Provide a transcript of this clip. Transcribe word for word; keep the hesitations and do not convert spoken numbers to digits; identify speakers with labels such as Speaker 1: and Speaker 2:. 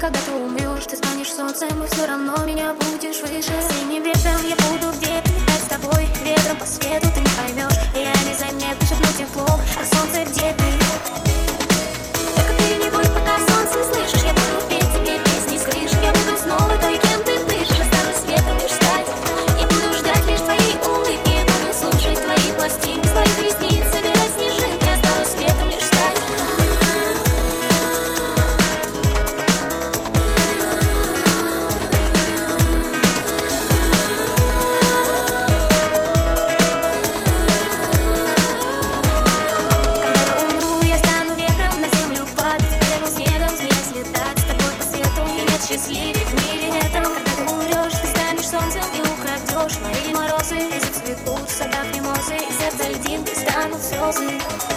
Speaker 1: когда ты умрешь, ты станешь солнцем, и все равно меня будешь выше. Синим ветром я буду где-то летать с тобой, ветром по свету ты не поймешь. И я незаметно шепну тепло, а солнце где ты? Только ты не будь, пока солнце слышишь. Я буду петь тебе песни с крыши. Я буду снова той, кем ты дышишь. Останусь светом лишь стать. Я буду ждать лишь твоей улыбки. Я буду слушать твои пластинки, с твоих ресниц собирать снежинки. Останусь светом лишь стать. Счастливее в мире этом, когда ты умрешь, ты станешь солнцем и украдешь мои морозы. И зацветут в садах мимозы, и сердце льдинки станут слезы.